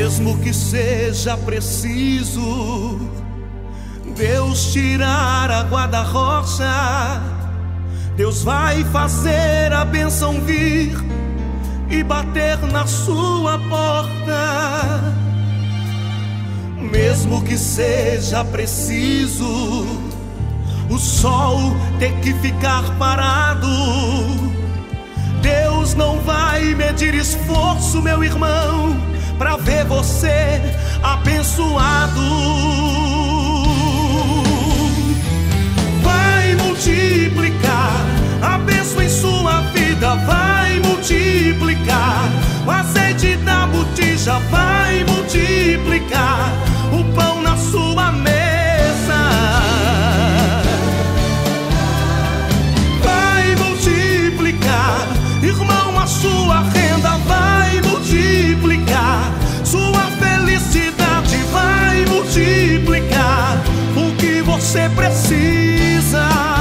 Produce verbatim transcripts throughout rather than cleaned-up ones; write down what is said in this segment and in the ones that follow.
Mesmo que seja preciso Deus tirar a água da rocha, Deus vai fazer a bênção vir e bater na sua porta. Mesmo que seja preciso o sol ter que ficar parado, Deus não vai medir esforço, meu irmão, pra ver você abençoado. Vai multiplicar a bênção em sua vida, vai multiplicar o azeite da botija, vai multiplicar o pão na sua mesa, vai multiplicar, irmão, a sua renda, vai multiplicar sua felicidade, vai multiplicar o que você precisa.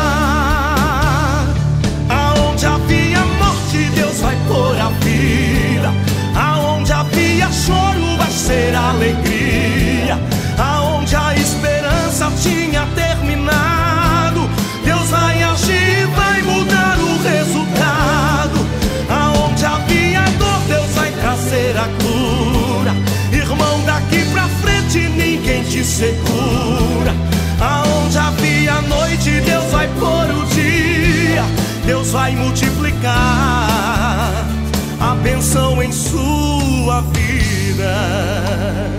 Aonde havia morte, Deus vai pôr a vida. Aonde havia choro, vai ser alegria. Aonde a esperança tinha terminado, Deus vai agir, vai mudar o resultado. Aonde havia dor, Deus vai trazer a cura. Irmão, daqui pra frente ninguém te segura. Aonde havia noite, Deus vai pôr o dia. Deus vai multiplicar a bênção em sua vida.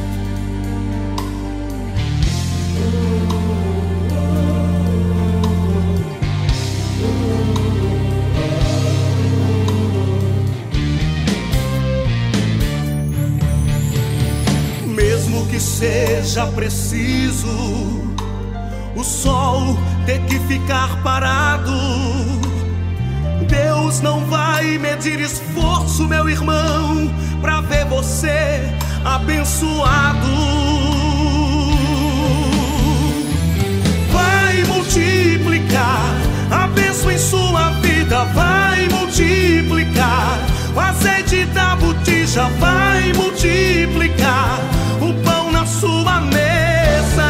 Mesmo que seja preciso o sol ter que ficar parado, Deus não vai medir esforço, meu irmão, pra ver você abençoado. Vai multiplicar a bênção em sua vida, vai multiplicar o azeite da botija, vai multiplicar o pão na sua mesa,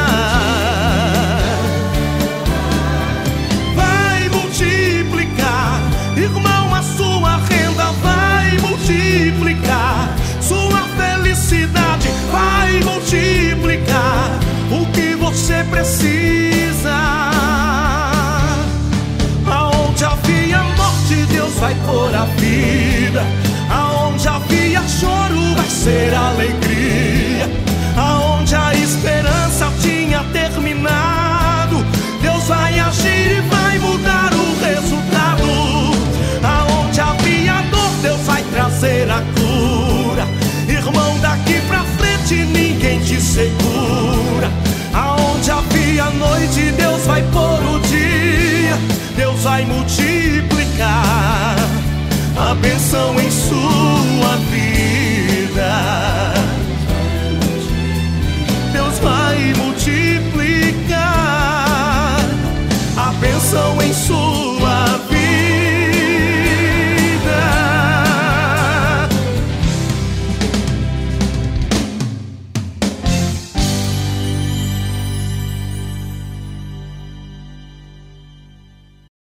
vai multiplicar, irmão, a sua renda, vai multiplicar sua felicidade, vai multiplicar o que você precisa. Aonde havia morte, Deus vai pôr a vida. Aonde havia choro, vai ser alegria. Aonde a esperança tinha terminado, Deus vai agir e vai mudar o resultado. Aonde havia dor, Deus vai trazer a cura. Irmão, daqui pra frente ninguém te segura. Aonde havia noite, Deus vai pôr o dia. Deus vai multiplicar a bênção em sua